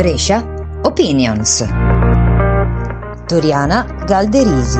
Brescia Opinions. Toriana Galderisi.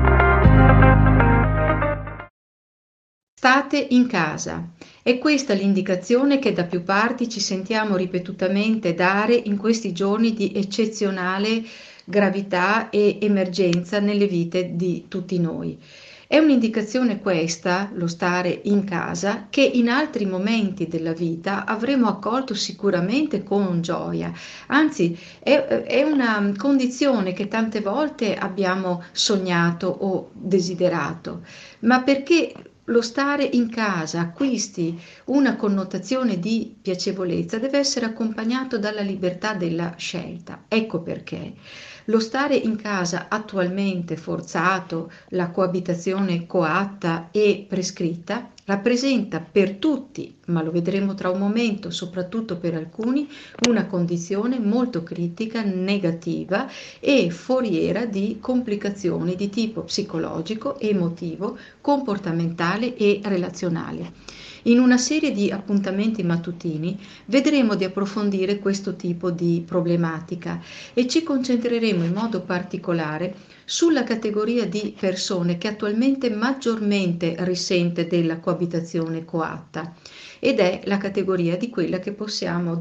State in casa. È questa l'indicazione che da più parti ci sentiamo ripetutamente dare in questi giorni di eccezionale gravità e emergenza nelle vite di tutti noi. È un'indicazione questa, lo stare in casa, che in altri momenti della vita avremmo accolto sicuramente con gioia. Anzi, è una condizione che tante volte abbiamo sognato o desiderato, ma perché lo stare in casa acquisti una connotazione di piacevolezza, deve essere accompagnato dalla libertà della scelta. Ecco perché lo stare in casa attualmente forzato, la coabitazione coatta e prescritta, rappresenta per tutti, ma lo vedremo tra un momento, soprattutto per alcuni, una condizione molto critica, negativa e foriera di complicazioni di tipo psicologico, emotivo, comportamentale e relazionale. In una serie di appuntamenti mattutini vedremo di approfondire questo tipo di problematica e ci concentreremo in modo particolare sulla categoria di persone che attualmente maggiormente risente della coabitazione coatta, ed è la categoria di quelle che possiamo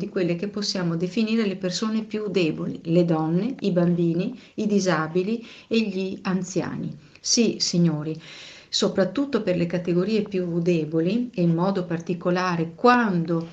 definire le persone più deboli, le donne, i bambini, i disabili e gli anziani. Sì, signori, soprattutto per le categorie più deboli e in modo particolare quando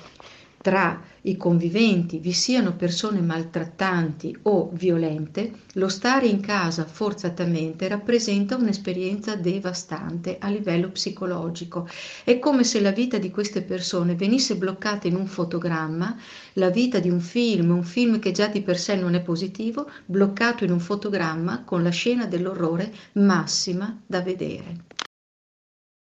tra i conviventi vi siano persone maltrattanti o violente, lo stare in casa forzatamente rappresenta un'esperienza devastante a livello psicologico. È come se la vita di queste persone venisse bloccata in un fotogramma, la vita di un film che già di per sé non è positivo, bloccato in un fotogramma con la scena dell'orrore massima da vedere.